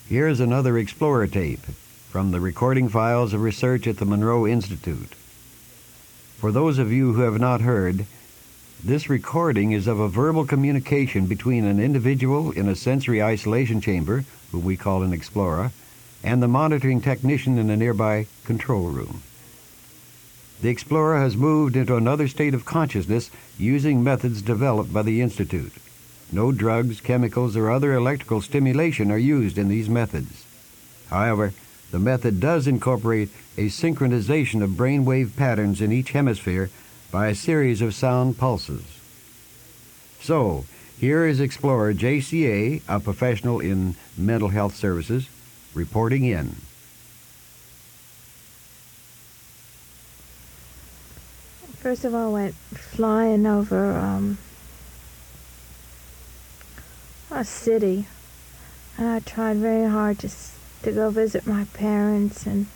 Here's another Explorer tape from the recording files of research at the Monroe Institute. For those of you who have not heard, this recording is of a verbal communication between an individual in a sensory isolation chamber, who we call an Explorer, and the monitoring technician in a nearby control room. The Explorer has moved into another state of consciousness using methods developed by the Institute. No drugs, chemicals, or other electrical stimulation are used in these methods. However, the method does incorporate a synchronization of brainwave patterns in each hemisphere by a series of sound pulses. So, here is Explorer JCA, a professional in mental health services, reporting in. First of all, I went flying over a city, and I tried very hard to go visit my parents and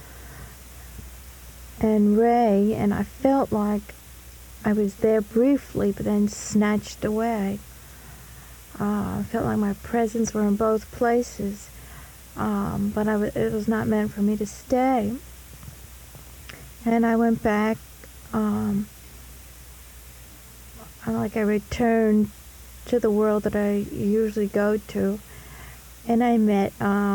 Ray, and I felt like I was there briefly, but then snatched away. I felt like my presence were in both places, but it was not meant for me to stay. And I went back, like I returned to the world that I usually go to, and I met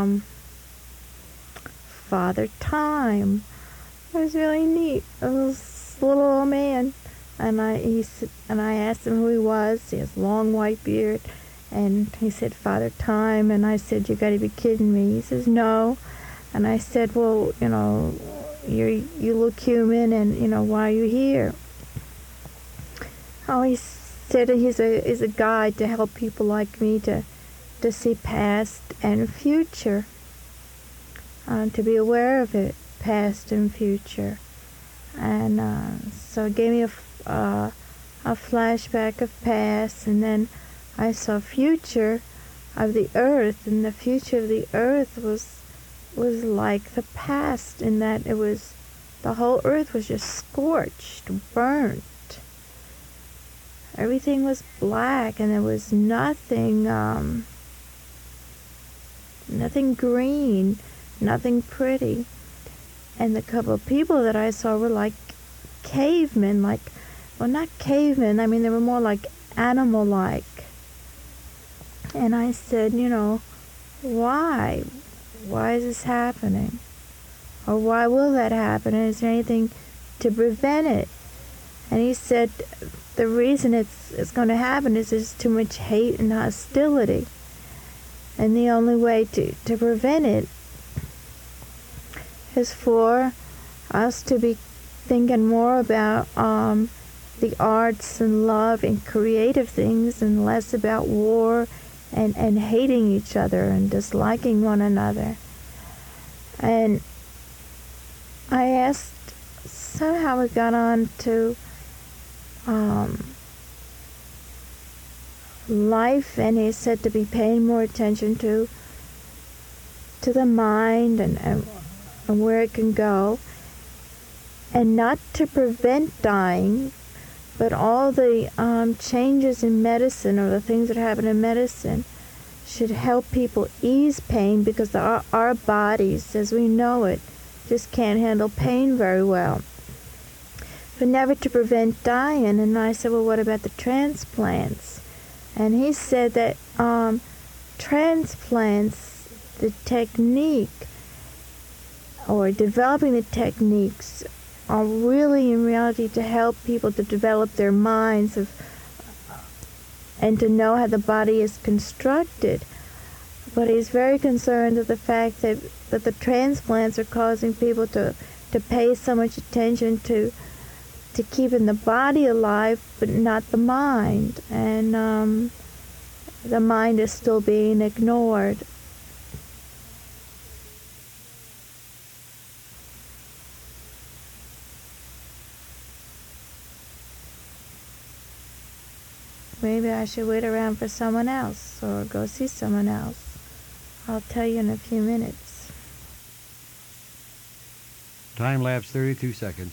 Father Time. It was really neat. It was this little old man, and I asked him who he was. He has a long white beard, and he said Father Time, and I said, "You got to be kidding me." He says, "No," and I said, "Well, you look human, and why are you here?" Oh, he said he's a guide to help people like me to see past and future, to be aware of it, past and future. And so it gave me a flashback of past, and then I saw future of the earth, and the future of the earth was like the past, in that the whole earth was just scorched, burnt. Everything was black, and there was nothing green, nothing pretty. And the couple of people that I saw were like cavemen, not cavemen, I mean, they were more like animal-like. And I said, why? Why is this happening? Or why will that happen? And is there anything to prevent it? And he said, the reason it's going to happen is there's too much hate and hostility. And the only way to prevent it is for us to be thinking more about the arts and love and creative things, and less about war and hating each other and disliking one another. And I asked, somehow we got on to life, and he said to be paying more attention to the mind and where it can go, and not to prevent dying, but all the changes in medicine, or the things that happen in medicine, should help people ease pain, because our bodies, as we know it, just can't handle pain very well. But never to prevent dying. And I said, well, what about the transplants? And he said that transplants, the technique, or developing the techniques, are really in reality to help people to develop their minds and to know how the body is constructed. But he's very concerned with the fact that the transplants are causing people to pay so much attention to keeping the body alive, but not the mind. And the mind is still being ignored. Maybe I should wait around for someone else, or go see someone else. I'll tell you in a few minutes. Time lapse 32 seconds.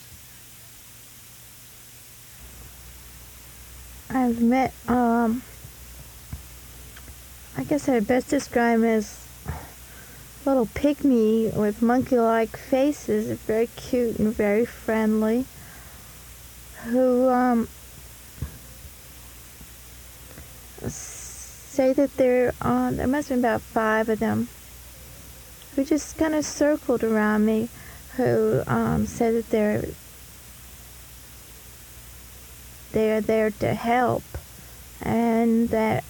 I've met, I guess I'd best describe him as little pygmy with monkey-like faces, very cute and very friendly, who say that there must have been about 5 of them, who just kind of circled around me, who said that they're there to help, and that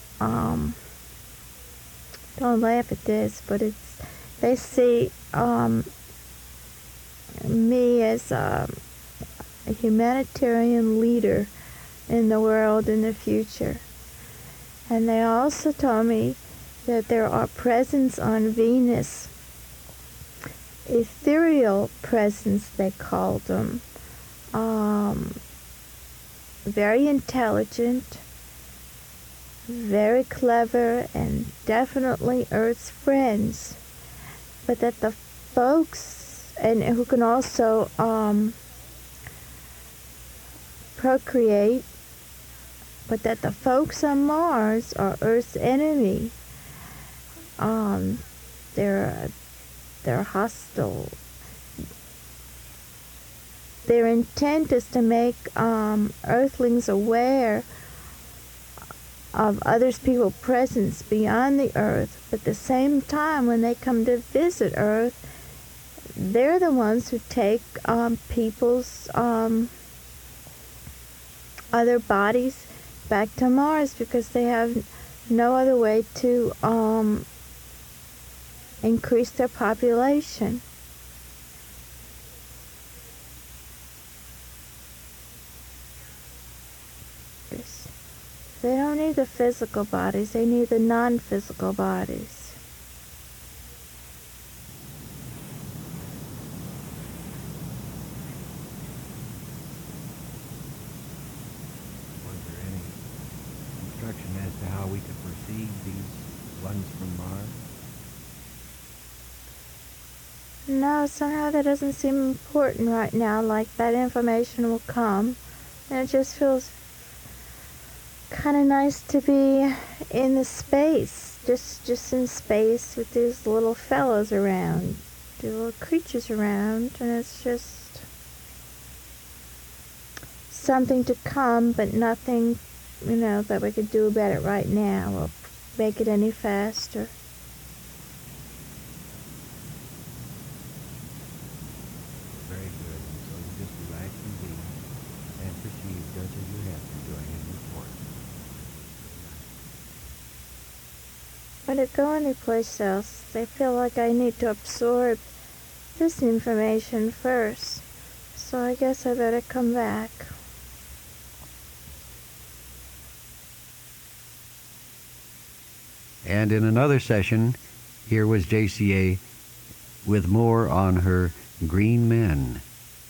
don't laugh at this, but they see me as a humanitarian leader in the world in the future. And they also told me that there are presence on Venus, ethereal presence they called them, very intelligent, very clever, and definitely Earth's friends, but that the folks, and who can also procreate, but that the folks on Mars are Earth's enemy. They're hostile. Their intent is to make Earthlings aware of other people's presence beyond the Earth, but at the same time, when they come to visit Earth, they're the ones who take people's other bodies back to Mars, because they have no other way to increase their population. They don't need the physical bodies, they need the non-physical bodies. Was there any instruction as to how we could perceive these ones from Mars? No, somehow that doesn't seem important right now, like that information will come. And it just feels kind of nice to be in the space, just in space with these little fellows around, these little creatures around, and it's just something to come, but nothing, that we could do about it right now or make it any faster. Very good. So you just relax and be and perceive just as you have been doing in report. When I go anyplace else, I feel like I need to absorb this information first. So I guess I better come back. And in another session, here was JCA with more on her green men.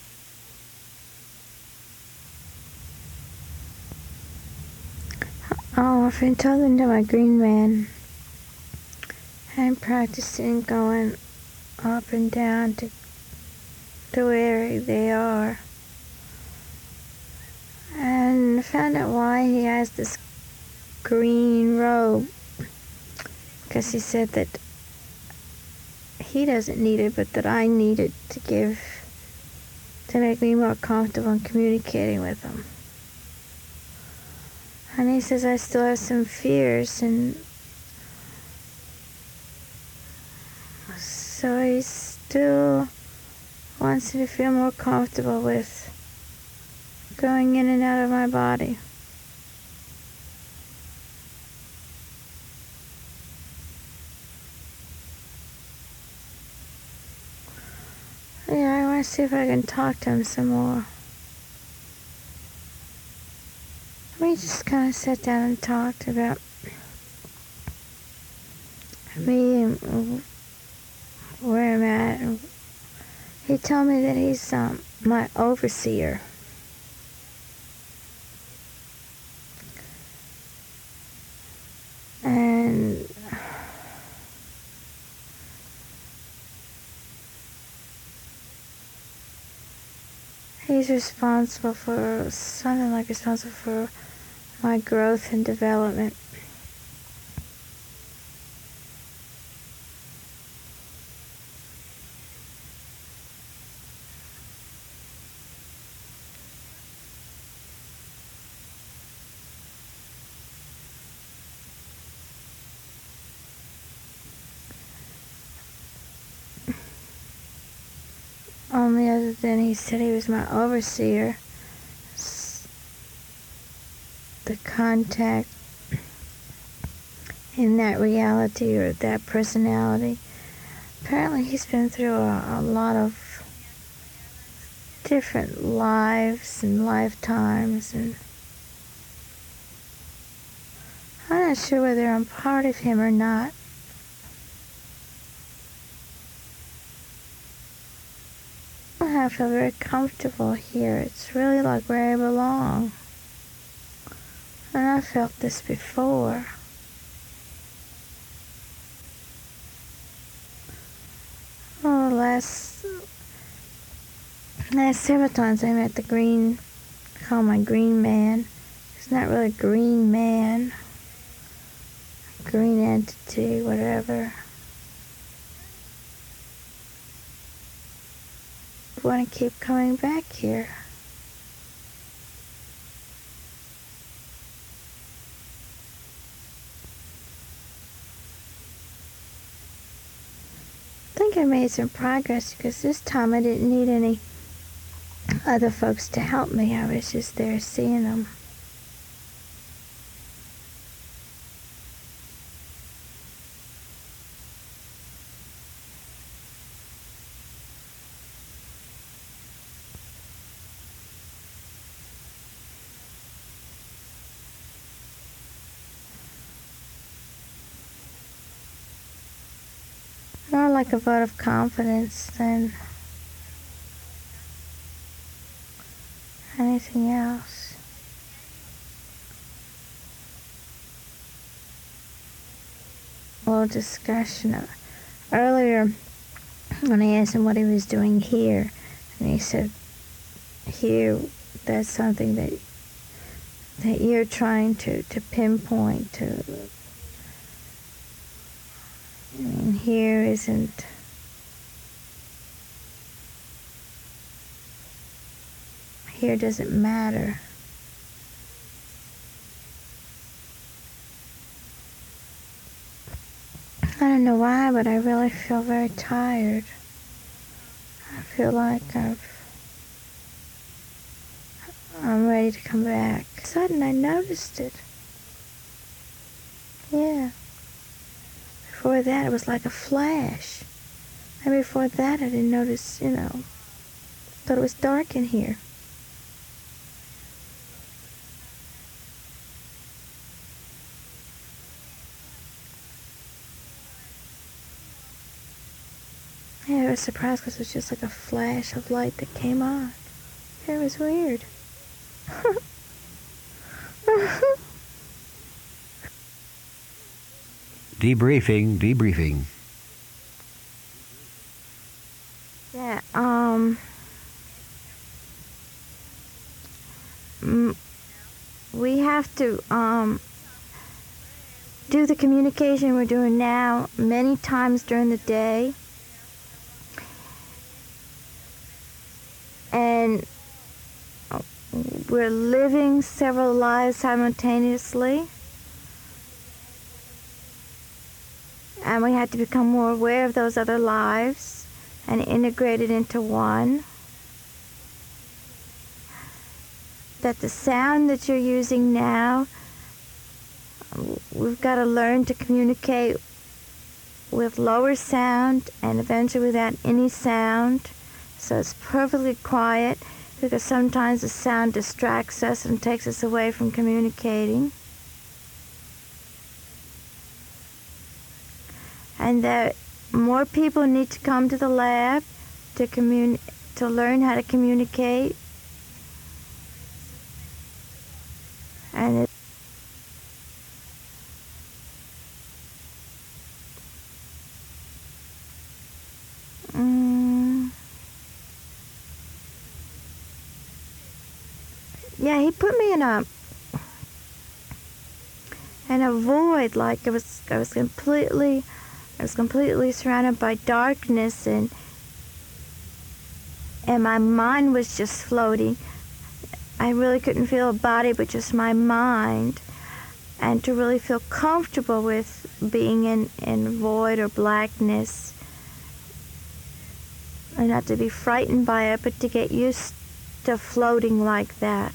Oh, I've been talking to my green man. I'm practicing going up and down to where they are. And found out why he has this green robe. Because he said that he doesn't need it, but that I need it to make me more comfortable in communicating with him. And he says I still have some fears, and so he still wants me to feel more comfortable with going in and out of my body. Yeah, I want to see if I can talk to him some more. We just kind of sat down and talked about me and where I'm at. He told me that he's my overseer. And he's responsible for my growth and development. only other than he said he was my overseer. The contact in that reality or that personality. Apparently he's been through a lot of different lives and lifetimes, and I'm not sure whether I'm part of him or not. I feel very comfortable here. It's really like where I belong. And I felt this before. Oh, last several times I met the green, I call my green man. He's not really a green man. Green entity, whatever. I want to keep coming back here. I think I made some progress because this time I didn't need any other folks to help me. I was just there seeing them. More like a vote of confidence than anything else. A little discussion earlier when I asked him what he was doing here, and he said, here, that's something that you're trying to pinpoint to. I mean, here isn't. Here doesn't matter. I don't know why, but I really feel very tired. I feel like I'm ready to come back. Suddenly I noticed it. Yeah. Before that, it was like a flash. And before that, I didn't notice, thought it was dark in here. Yeah, I was surprised because it was just like a flash of light that came on. It was weird. Debriefing. Yeah, we have to, do the communication we're doing now many times during the day. And we're living several lives simultaneously. And we have to become more aware of those other lives and integrate it into one. That the sound that you're using now, we've got to learn to communicate with lower sound and eventually without any sound. So it's perfectly quiet, because sometimes the sound distracts us and takes us away from communicating. And that more people need to come to the lab to learn how to communicate. And yeah, he put me in a void, like I was completely surrounded by darkness, and my mind was just floating. I really couldn't feel a body, but just my mind. And to really feel comfortable with being in void or blackness, and not to be frightened by it, but to get used to floating like that.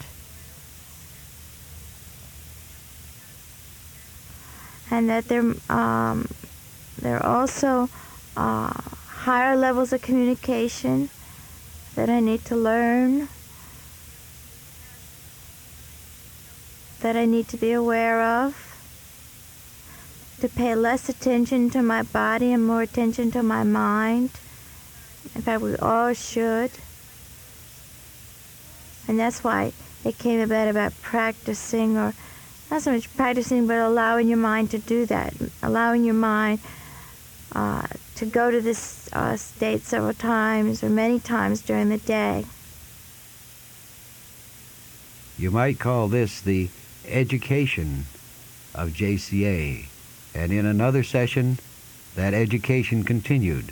And that there are also higher levels of communication that I need to learn, that I need to be aware of, to pay less attention to my body and more attention to my mind. In fact, we all should. And that's why it came about practicing, or not so much practicing, but allowing your mind to do that, allowing your mind to go to this state several times or many times during the day. You might call this the education of JCA, and in another session, that education continued.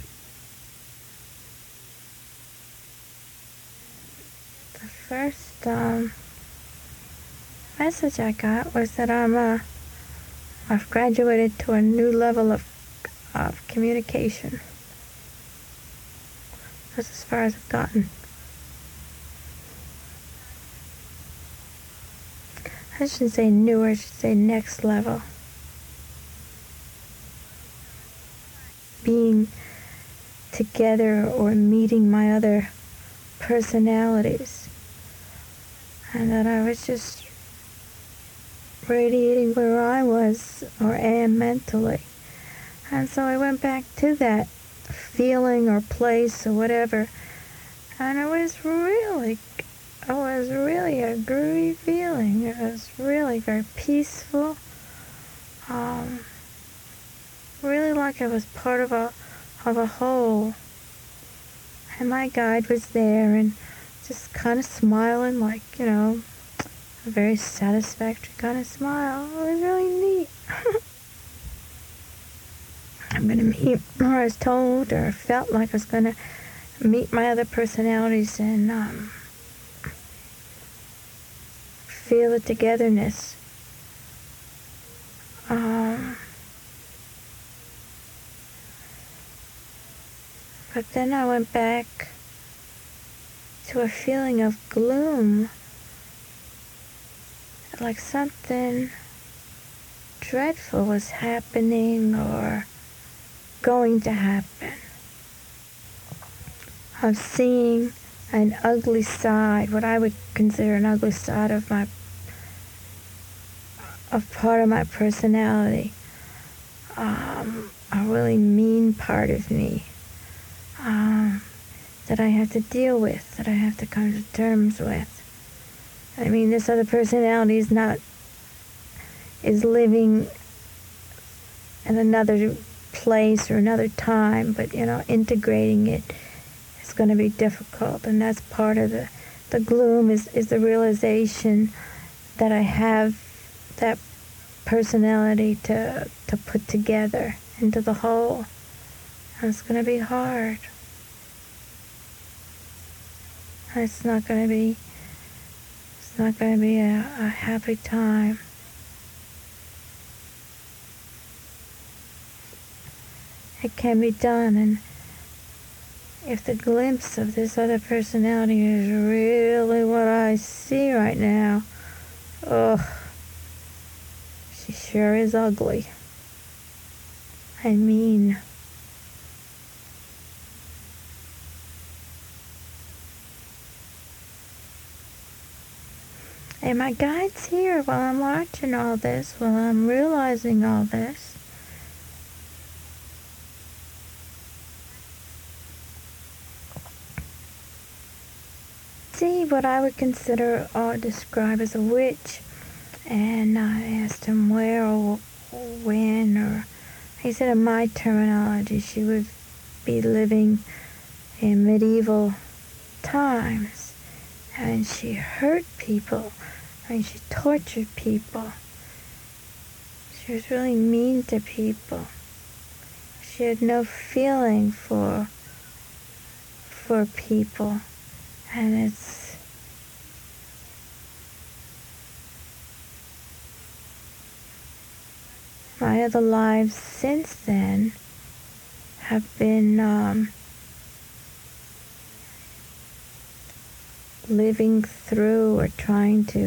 The first message I got was that I've graduated to a new level of communication. That's as far as I've gotten. I shouldn't say new, I should say next level. Being together or meeting my other personalities. And that I was just radiating where I was or am mentally. And so I went back to that feeling or place or whatever. And it was really a groovy feeling. It was really very peaceful. Really like it was part of a whole. And my guide was there and just kind of smiling, like, a very satisfactory kind of smile. It was really neat. I'm going to meet, or I was told, or felt like I was going to meet my other personalities and feel the togetherness. But then I went back to a feeling of gloom, like something dreadful was happening or going to happen. Of seeing an ugly side, what I would consider an ugly side of part of my personality, a really mean part of me, that I have to deal with, that I have to come to terms with. I mean, this other personality is living in another place or another time, but integrating it is going to be difficult, and that's part of the gloom is the realization that I have that personality to put together into the whole, and it's going to be hard. It's not going to be a happy time. It can be done, and if the glimpse of this other personality is really what I see right now, she sure is ugly. I mean, and my guide's here while I'm watching all this, while I'm realizing all this. See what I would consider or describe as a witch, and I asked him where or when, or he said in my terminology she would be living in medieval times, and she hurt people, and she tortured people. She was really mean to people. She had no feeling for people. And it's my other lives since then have been living through or trying to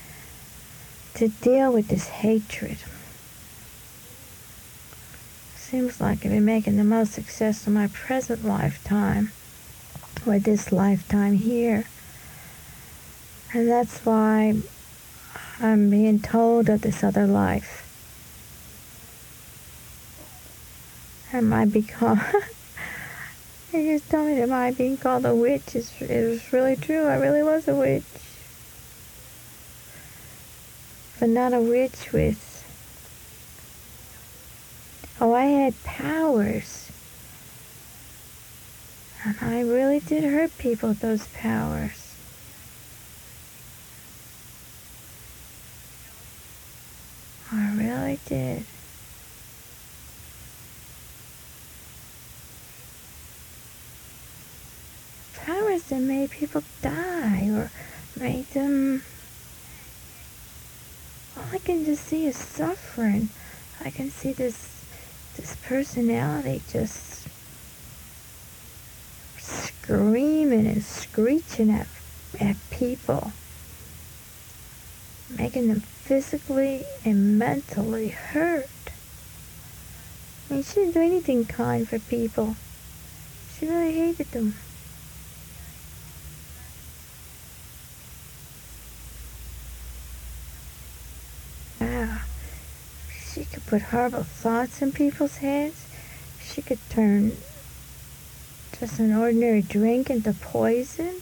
deal with this hatred. Seems like I've been making the most success of my present lifetime, or this lifetime here. And that's why I'm being told of this other life. And my they just told me that my being called a witch is really true. I really was a witch. But not a witch with... Oh, I had powers. And I really did hurt people with those powers. I really did. Powers that made people die or made them... All I can just see is suffering. I can see this personality just screaming and screeching at people, making them physically and mentally hurt. I mean, she didn't do anything kind for people. She really hated them. Wow. She could put horrible thoughts in people's heads. She could turn just an ordinary drink into poison.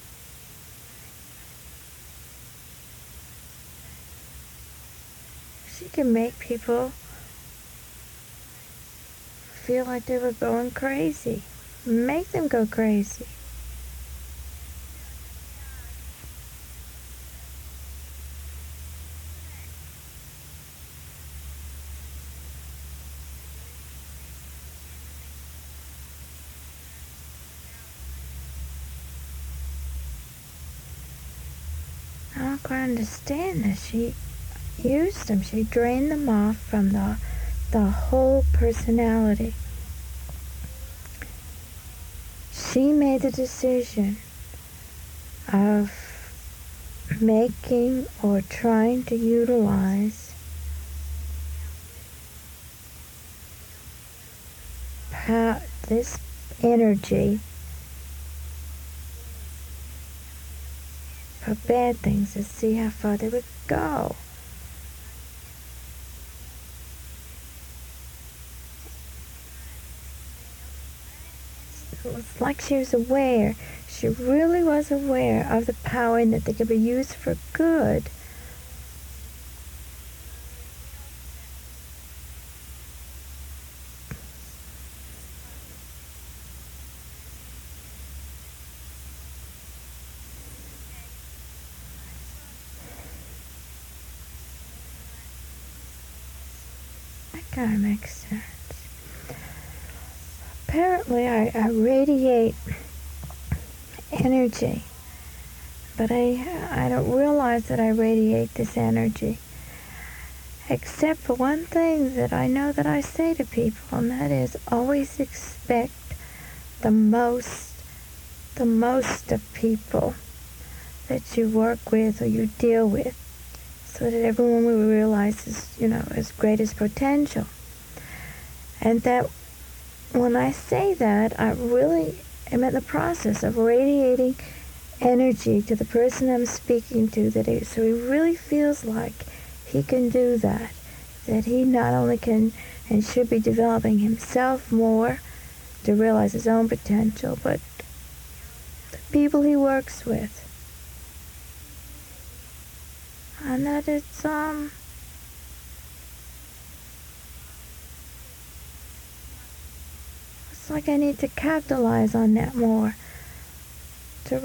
She could make people feel like they were going crazy. Make them go crazy. I don't quite understand this. She used them. She drained them off from the whole personality. She made the decision of making or trying to utilize this energy for bad things, to see how far they would go. It was like she was aware. She really was aware of the power and that they could be used for good. That kind of makes sense. Apparently I radiate energy, but I don't realize that I radiate this energy, except for one thing that I know that I say to people, and that is always expect the most of people that you work with or you deal with, so that everyone will realize is, as great as potential. And that when I say that, I really am in the process of radiating energy to the person I'm speaking to, so he really feels like he can do that he not only can and should be developing himself more to realize his own potential, but the people he works with. And that it's like I need to capitalize on that more, to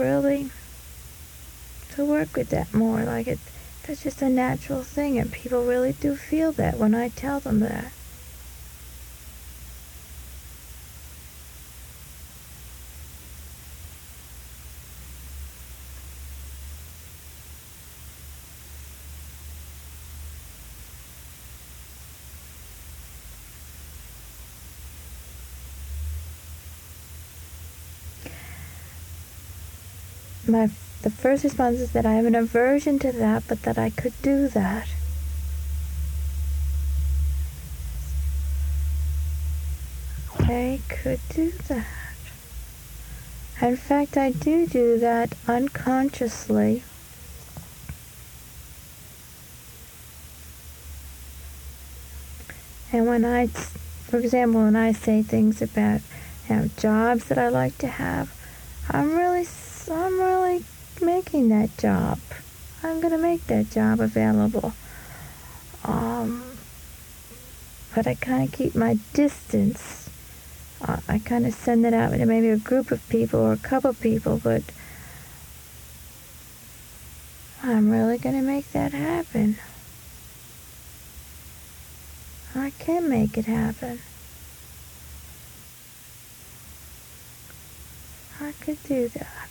work with that more. Like that's just a natural thing, and people really do feel that when I tell them that. the first response is that I have an aversion to that, but that I could do that. I could do that. In fact, I do that unconsciously. And for example, when I say things about jobs that I like to have, I'm really making that job. I'm going to make that job available. But I kind of keep my distance. I kind of send it out to maybe a group of people or a couple of people, but I'm really going to make that happen. I can make it happen. I could do that.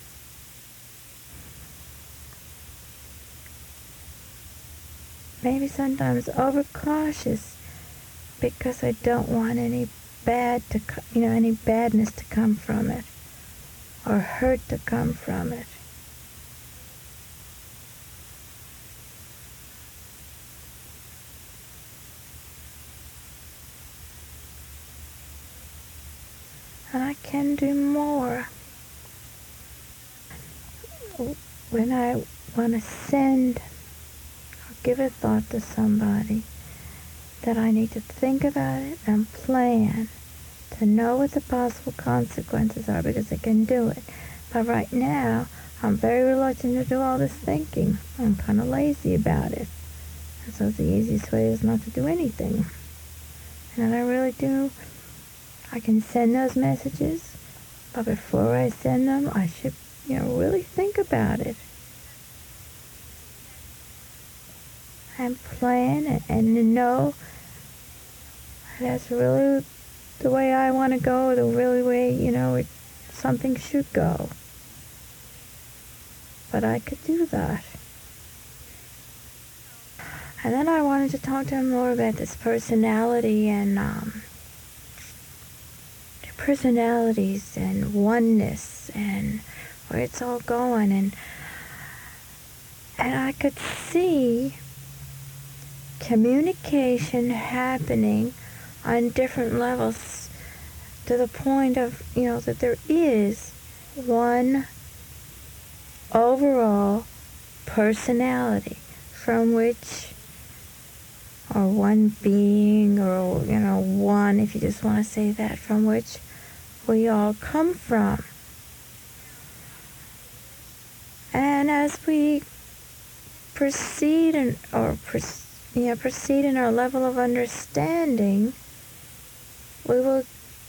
Maybe sometimes overcautious because I don't want any badness to come from it or hurt to come from it. And I can do more. When I want to send or give a thought to somebody, that I need to think about it and plan to know what the possible consequences are, because I can do it. But right now, I'm very reluctant to do all this thinking. I'm kind of lazy about it. And so the easiest way is not to do anything. And I really do. I can send those messages, but before I send them, I should, really think about it. And plan and know that's really the way I want to go, the really way, something should go. But I could do that. And then I wanted to talk to him more about this personality and personalities and oneness and where it's all going. And I could see communication happening on different levels to the point of, that there is one overall personality from which, or one being, or, one, if you just want to say that, from which we all come from. And as we proceed in our level of understanding, we will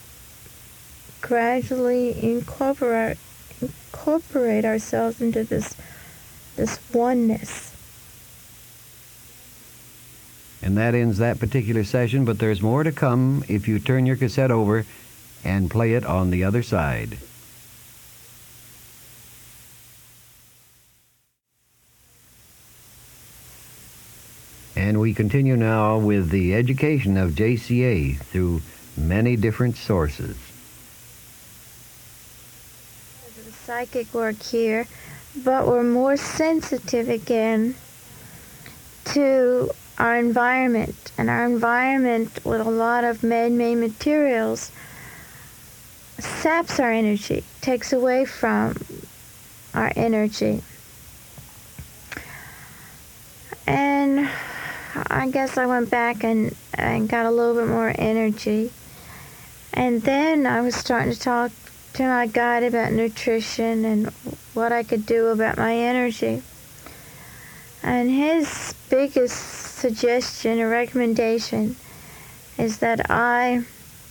gradually incorporate ourselves into this oneness. And that ends that particular session, but there's more to come if you turn your cassette over and play it on the other side. And we continue now with the education of JCA through many different sources. The psychic work here, but we're more sensitive again to our environment, and our environment with a lot of man-made materials saps our energy, takes away from our energy. And I guess I went back and got a little bit more energy. And then I was starting to talk to my guide about nutrition and what I could do about my energy. And his biggest suggestion or recommendation is that I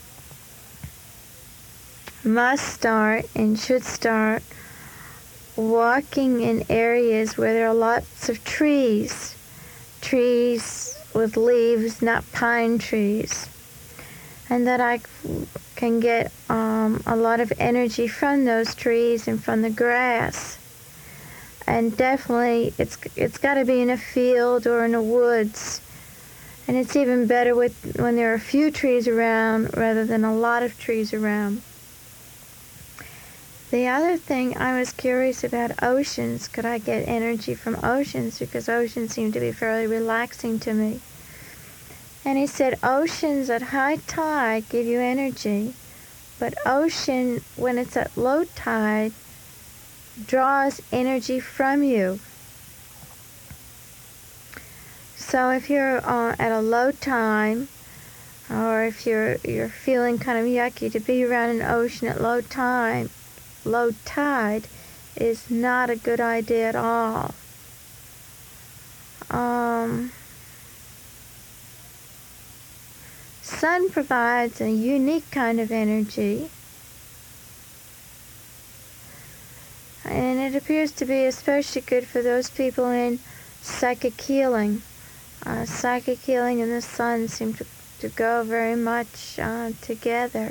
must start and should start walking in areas where there are lots of trees with leaves, not pine trees, and that I can get a lot of energy from those trees and from the grass. And definitely it's got to be in a field or in the woods. And it's even better when there are a few trees around rather than a lot of trees around. The other thing, I was curious about oceans. Could I get energy from oceans? Because oceans seem to be fairly relaxing to me. And he said oceans at high tide give you energy, but ocean, when it's at low tide, draws energy from you. So if you're at a low time, or if you're feeling kind of yucky, to be around an ocean at low tide is not a good idea at all. Sun provides a unique kind of energy, and it appears to be especially good for those people in psychic healing. Psychic healing and the sun seem to go very much together.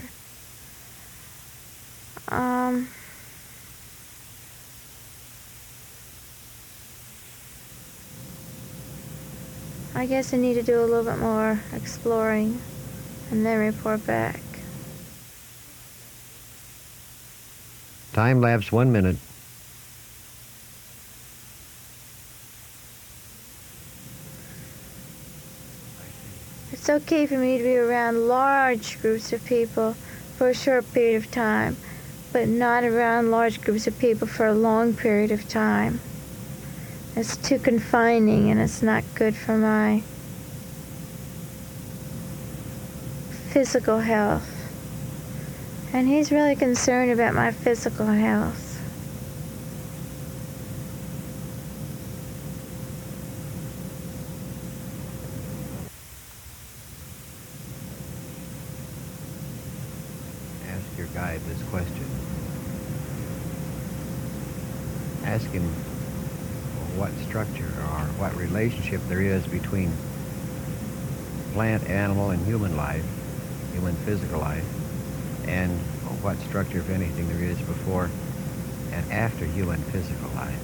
I guess I need to do a little bit more exploring and then report back. Time lapse 1 minute. It's okay for me to be around large groups of people for a short period of time, but not around large groups of people for a long period of time. It's too confining, and it's not good for my physical health. And he's really concerned about my physical health. Ask your guide this question. Ask him what structure or what relationship there is between plant, animal, and human life, human physical life, and what structure, if anything, there is before and after human physical life.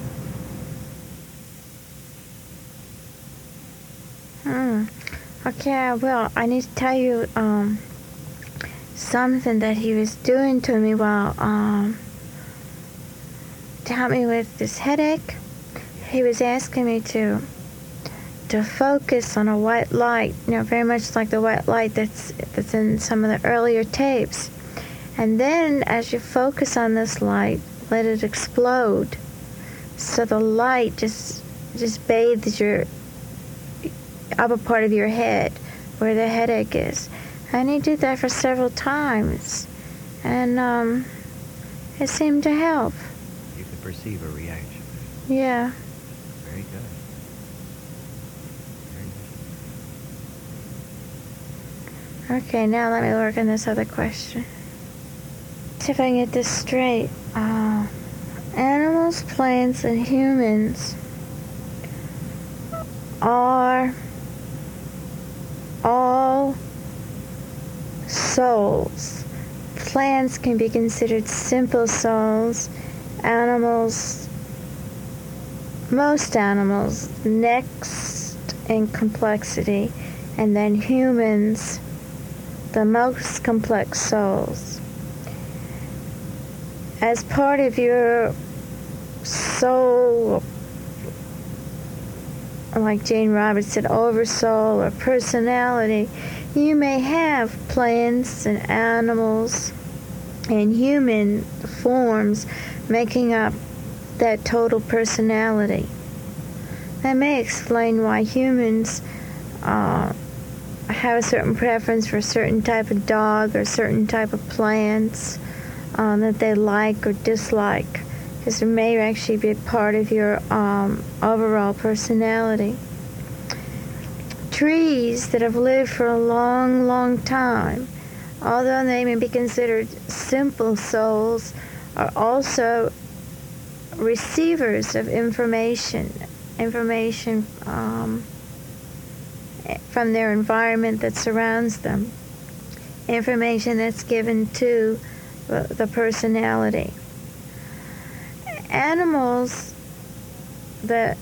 Okay, well, I need to tell you something that he was doing to me while to help me with this headache. He was asking me to focus on a white light, very much like the white light that's in some of the earlier tapes. And then as you focus on this light, let it explode. So the light just bathes your upper part of your head where the headache is. And he did that for several times. And it seemed to help. You could perceive a reaction. Yeah. Very good. Very good. Okay, now let me work on this other question. See if I can get this straight. Animals, plants, and humans are all souls. Plants can be considered simple souls. Animals, most animals, next in complexity, and then humans, the most complex souls. As part of your soul, like Jane Roberts said, oversoul or personality, you may have plants and animals and human forms making up that total personality. That may explain why humans have a certain preference for a certain type of dog or certain type of plants that they like or dislike, because it may actually be a part of your overall personality. Trees that have lived for a long, long time, although they may be considered simple souls, are also receivers of information from their environment that surrounds them, information that's given to the personality. Animals, my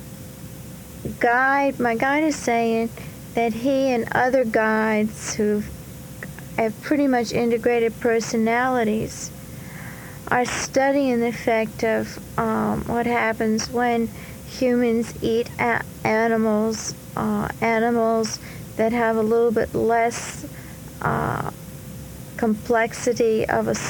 guide is saying that he and other guides who have pretty much integrated personalities are studying the effect of what happens when humans eat animals that have a little bit less complexity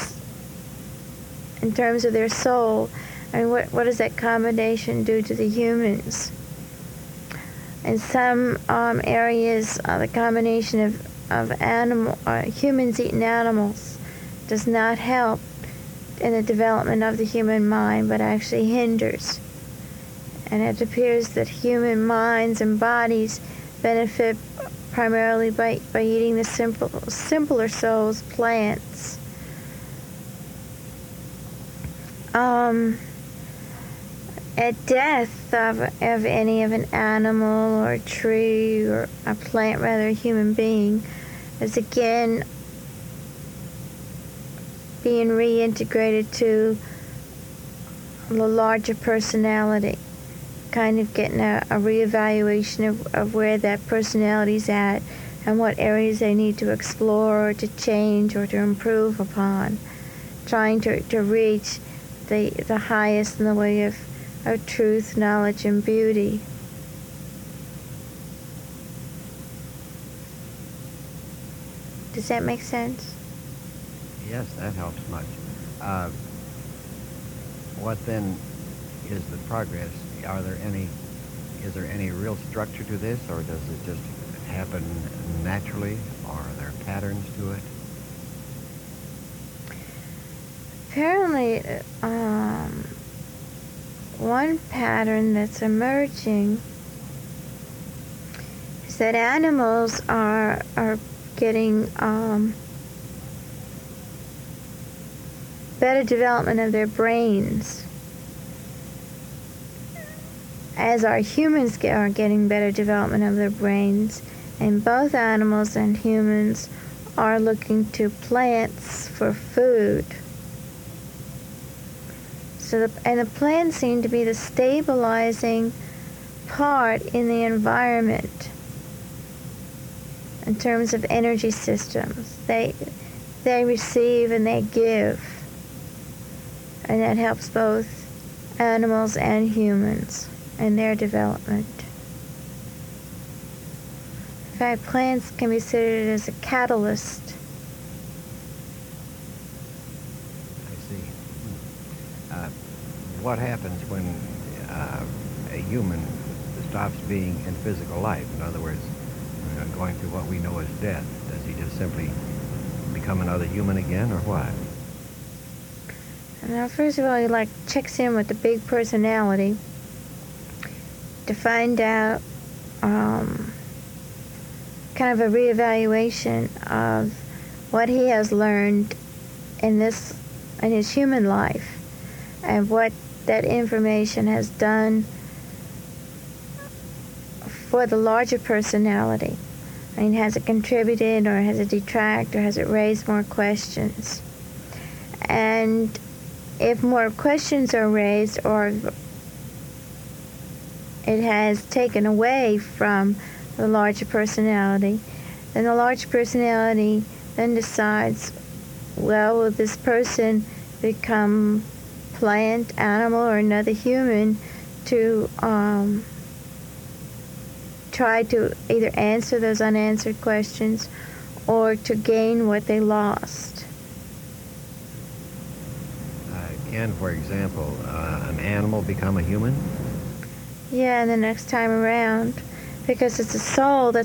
in terms of their soul. I mean, what does that combination do to the humans? In some areas, the combination of humans eating animals does not help in the development of the human mind, but actually hinders. And it appears that human minds and bodies benefit primarily by eating the simpler souls, plants. At death of any of an animal or a tree or a plant, rather a human being, is again being reintegrated to the larger personality, kind of getting a reevaluation of where that personality's at and what areas they need to explore or to change or to improve upon, trying to reach the highest in the way of truth, knowledge, and beauty. Does that make sense? Yes, that helps much. What then is the progress? Is there any real structure to this, or does it just happen naturally, or are there patterns to it? Apparently, one pattern that's emerging is that animals are getting better development of their brains, as our humans are getting better development of their brains, and both animals and humans are looking to plants for food. And the plants seem to be the stabilizing part in the environment in terms of energy systems. They receive and they give, and that helps both animals and humans in their development. In fact, plants can be considered as a catalyst. What happens when a human stops being in physical life? In other words, going through what we know as death. Does he just simply become another human again, or what? Now, first of all, he checks in with the big personality to find out kind of a reevaluation of what he has learned in his human life, and what that information has done for the larger personality. I mean, has it contributed, or has it detracted, or has it raised more questions? And if more questions are raised, or it has taken away from the larger personality, then the larger personality then decides, well, will this person become plant, animal, or another human to try to either answer those unanswered questions or to gain what they lost. Can, for example, an animal become a human? Yeah, the next time around, because it's a soul that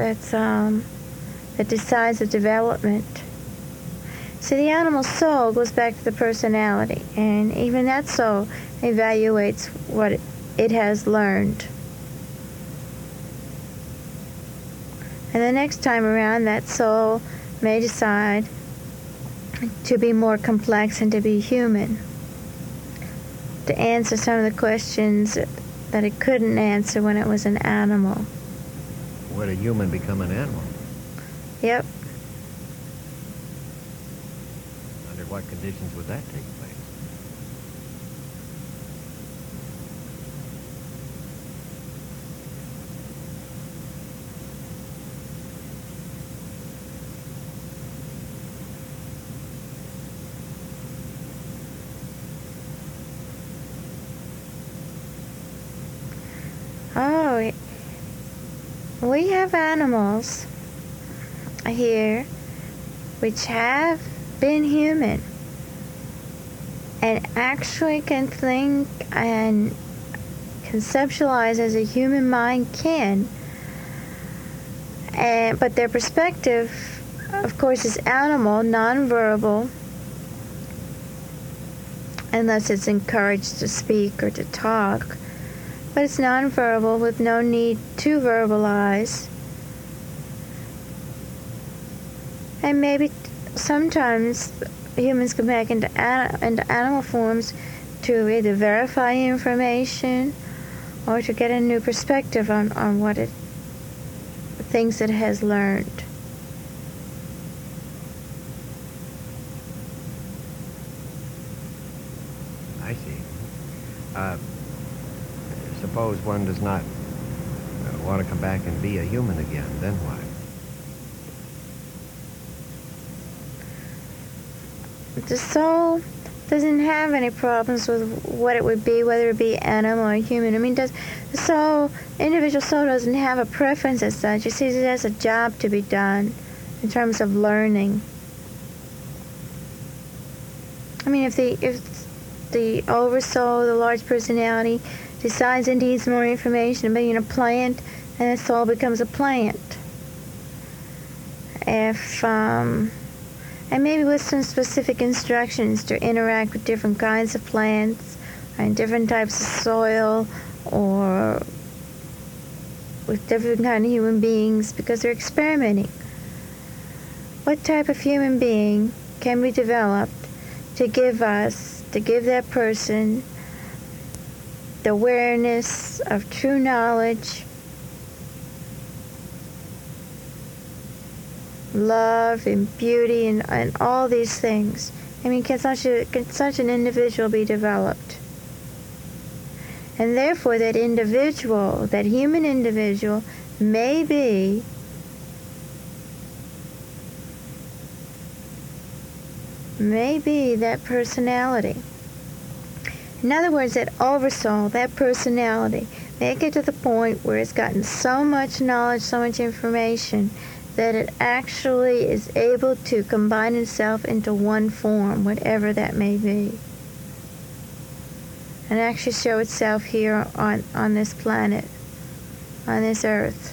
decides the development. So the animal's soul goes back to the personality, and even that soul evaluates what it has learned. And the next time around, that soul may decide to be more complex and to be human, to answer some of the questions that it couldn't answer when it was an animal. Would a human become an animal? Yep. Under what conditions would that take place? so we have animals here which have been human and actually can think and conceptualize as a human mind can. But their perspective, of course, is animal, nonverbal, unless it's encouraged to speak or to talk. But it's nonverbal with no need to verbalize. And maybe sometimes humans come back into animal forms to either verify information or to get a new perspective on what it things it has learned. I see. Suppose one does not want to come back and be a human again, then what? The soul doesn't have any problems with what it would be, whether it be animal or human. I mean, the individual soul doesn't have a preference as such. It sees it as a job to be done in terms of learning. I mean, if the oversoul, the large personality, decides it needs more information about being a plant, then the soul becomes a plant. And maybe with some specific instructions to interact with different kinds of plants and different types of soil, or with different kinds of human beings, because they're experimenting. What type of human being can be developed to give that person the awareness of true knowledge, love and beauty and all these things? I mean, can such an individual be developed? And therefore that individual, that human individual, may be that personality. In other words, that oversoul, that personality, may get to the point where it's gotten so much knowledge, so much information, that it actually is able to combine itself into one form, whatever that may be, and actually show itself here on this planet, on this earth.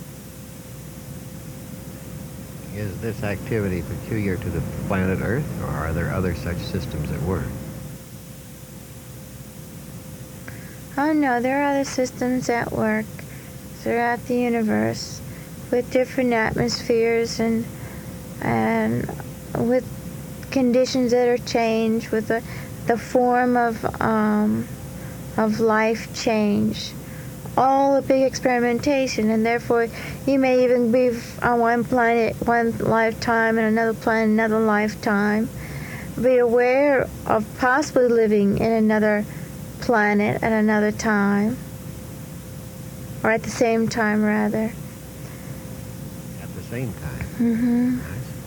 Is this activity peculiar to the planet Earth, or are there other such systems at work? Oh no, there are other systems at work throughout the universe, with different atmospheres and with conditions that are changed, with the form of life change, all a big experimentation. And therefore you may even be on one planet one lifetime and another planet another lifetime, be aware of possibly living in another planet at another time, or at the same time rather. At the same time? Mm-hmm.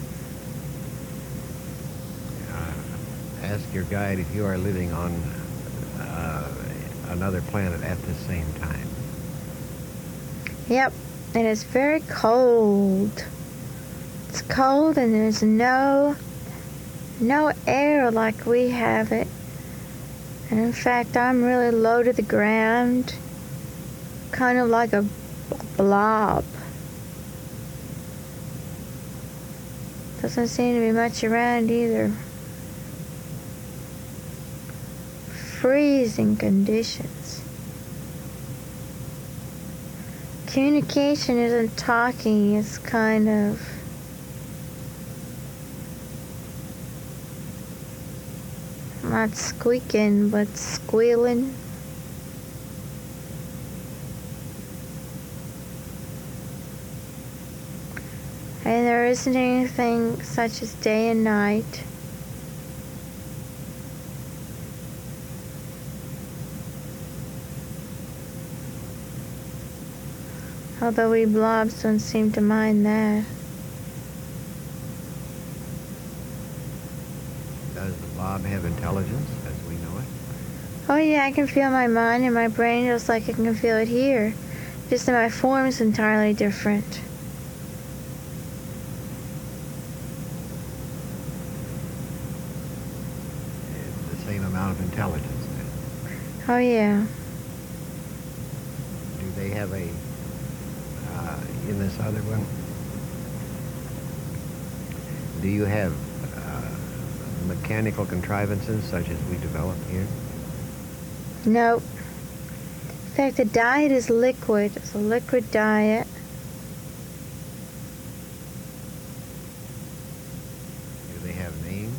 Ask your guide if you are living on another planet at the same time. Yep, and it's very cold. It's cold and there's no air like we have it. And in fact, I'm really low to the ground, kind of like a blob. Doesn't seem to be much around either. Freezing conditions. Communication isn't talking, it's kind of not squeaking, but squealing. And there isn't anything such as day and night. Although we blobs don't seem to mind that. Does the blob have intelligence as we know it? Oh yeah, I can feel my mind and my brain just like I can feel it here. Just that my form's entirely different. It's the same amount of intelligence then. Oh, yeah. Do they have a, in this other one, do you have mechanical contrivances such as we develop here? Nope. In fact, the diet is liquid. It's a liquid diet. Do they have names?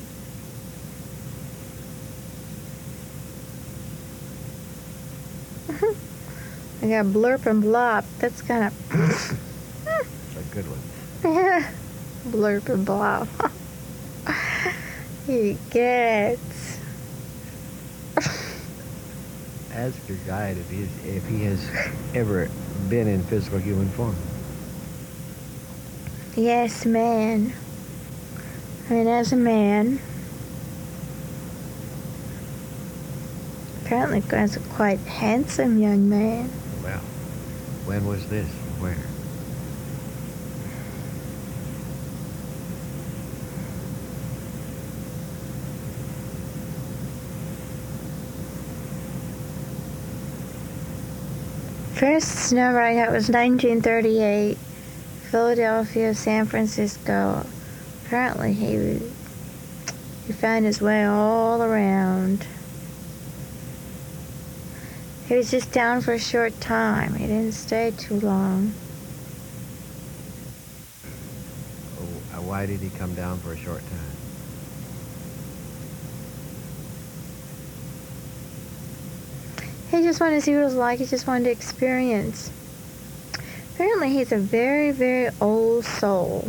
I got blurp and blop. That's kind of... It's a good one. Blurp and blop. He gets. Ask your guide if he has ever been in physical human form. Yes, man. I mean, as a man, apparently as a quite handsome young man. Well, when was this? Where? First number I got was 1938, Philadelphia, San Francisco. Apparently he found his way all around. He was just down for a short time. He didn't stay too long. Why did he come down for a short time? He just wanted to see what it was like. He just wanted to experience. Apparently he's a very, very old soul.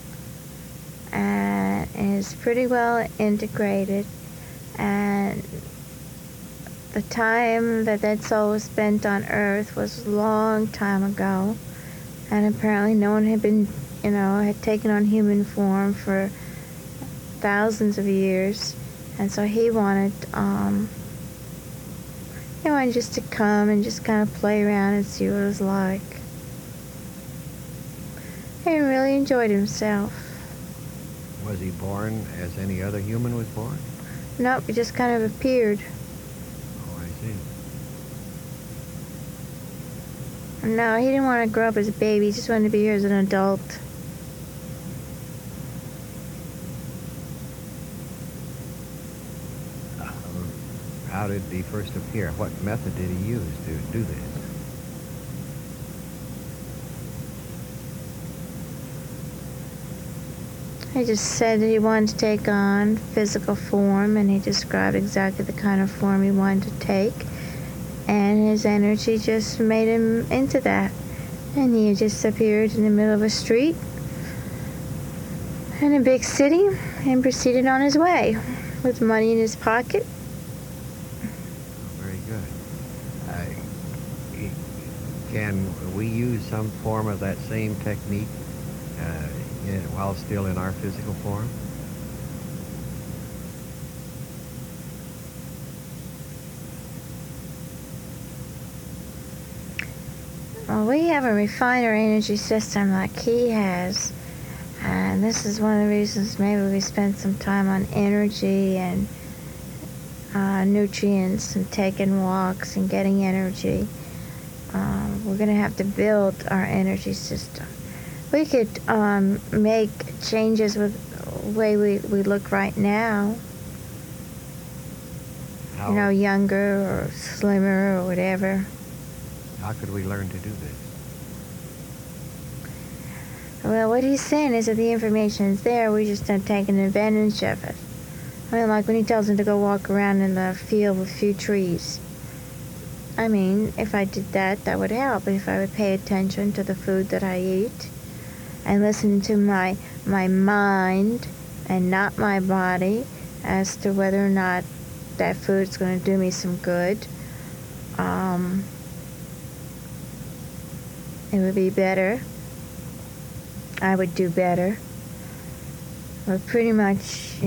And is pretty well integrated. And the time that soul was spent on Earth was a long time ago. And apparently no one had been, had taken on human form for thousands of years. And so he wanted just to come and just kind of play around and see what it was like. He really enjoyed himself. Was he born as any other human was born? Nope, he just kind of appeared. Oh, I see. No, he didn't want to grow up as a baby. He just wanted to be here as an adult. How did he first appear? What method did he use to do this? He just said that he wanted to take on physical form, and he described exactly the kind of form he wanted to take. And his energy just made him into that. And he just appeared in the middle of a street in a big city and proceeded on his way with money in his pocket. Very good. Can we use some form of that same technique while still in our physical form? Well, we haven't refined our energy system like he has. And this is one of the reasons maybe we spend some time on energy and nutrients and taking walks and getting energy. We're going to have to build our energy system. We could make changes with the way we look right now. Younger or slimmer or whatever. How could we learn to do this? Well, what he's saying is that the information is there, we're just not taking advantage of it. I mean, like when he tells him to go walk around in the field with a few trees. I mean, if I did that, that would help. If I would pay attention to the food that I eat and listen to my mind and not my body as to whether or not that food's going to do me some good, it would be better. I would do better. But pretty much,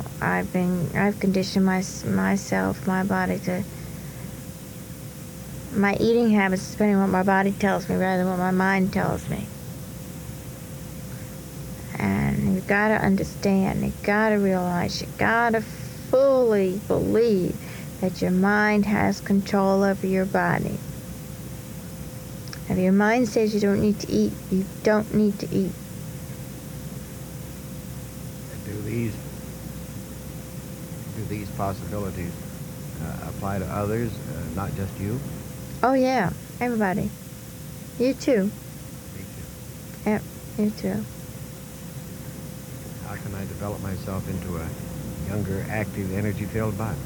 I've conditioned myself, my body to my eating habits depending on what my body tells me rather than what my mind tells me. And you've got to understand, you've got to realize, you've got to fully believe that your mind has control over your body. If your mind says you don't need to eat, you don't need to eat. Do these possibilities apply to others, not just you? Oh yeah, everybody. You too. Me too. Yep, you too. How can I develop myself into a younger, active, energy-filled body?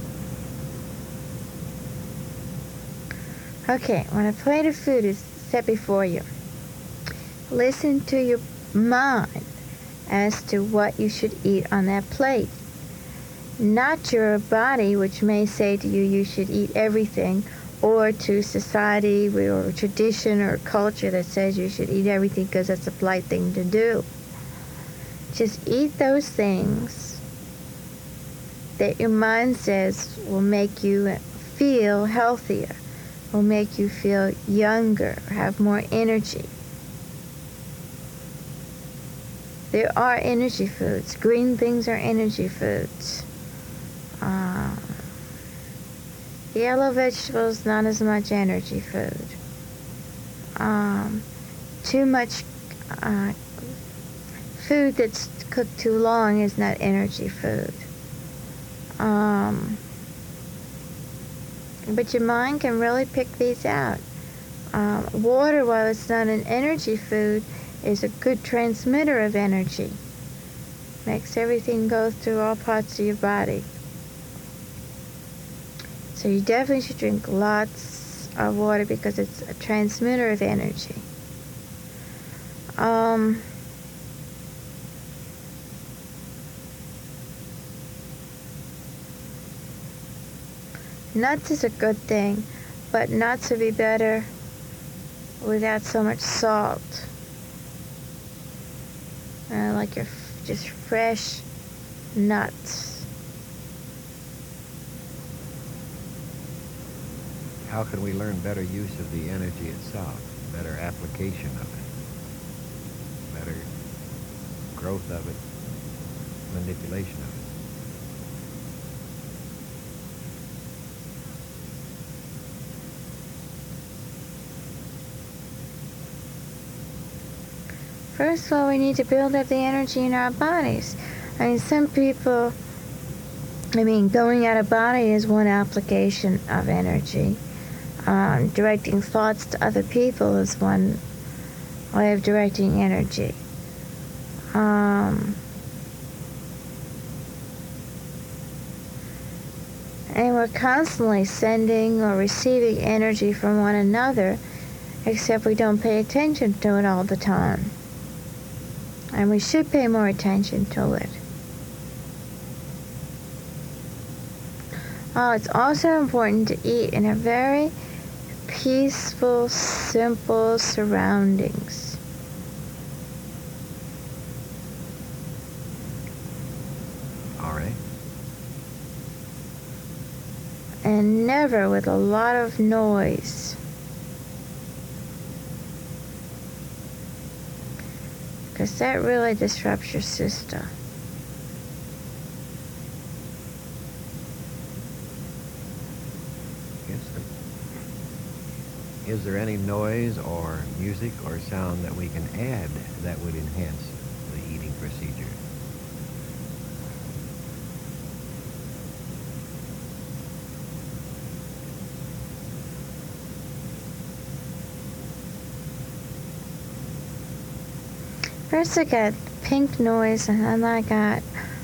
Okay, when a plate of food is set before you, listen to your mind as to what you should eat on that plate. Not your body, which may say to you you should eat everything, or to society or tradition or culture that says you should eat everything because that's a polite thing to do. Just eat those things that your mind says will make you feel healthier, will make you feel younger, have more energy. There are energy foods. Green things are energy foods. Yellow vegetables, not as much energy food. Too much food that's cooked too long is not energy food. But your mind can really pick these out. Water, while it's not an energy food, is a good transmitter of energy. Makes everything go through all parts of your body. So you definitely should drink lots of water because it's a transmitter of energy. Nuts is a good thing, but nuts would be better without so much salt. Like your just fresh nuts. How can we learn better use of the energy itself, better application of it, better growth of it, manipulation of it? First of all, we need to build up the energy in our bodies. I mean, some people, going out of body is one application of energy. Directing thoughts to other people is one way of directing energy. And we're constantly sending or receiving energy from one another, except we don't pay attention to it all the time. And we should pay more attention to it. It's also important to eat in a very peaceful, simple surroundings. All right. And never with a lot of noise. Because that really disrupts your system. Is there any noise or music or sound that we can add that would enhance the eating procedure? First I got pink noise, and then I got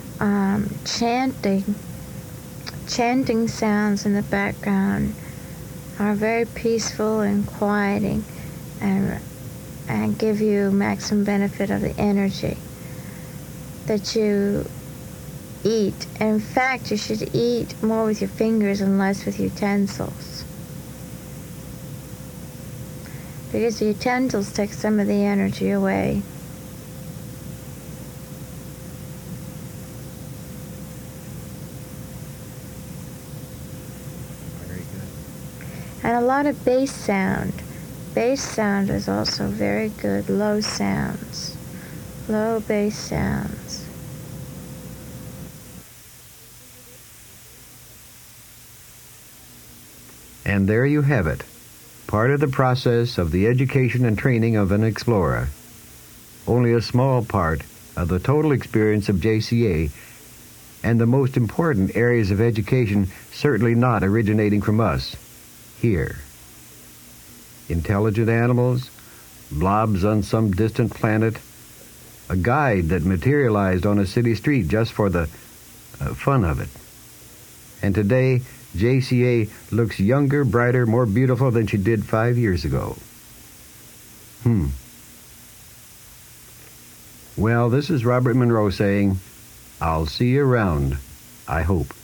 chanting sounds in the background. Are very peaceful and quieting, and give you maximum benefit of the energy that you eat. In fact, you should eat more with your fingers and less with utensils, because the utensils take some of the energy away. And a lot of bass sound. Bass sound is also very good. Low sounds. Low bass sounds. And there you have it, part of the process of the education and training of an explorer. Only a small part of the total experience of JCA, and the most important areas of education certainly not originating from us, here. Intelligent animals, blobs on some distant planet, a guide that materialized on a city street just for the fun of it. And today, JCA looks younger, brighter, more beautiful than she did 5 years ago. Well, this is Robert Monroe saying, I'll see you around, I hope.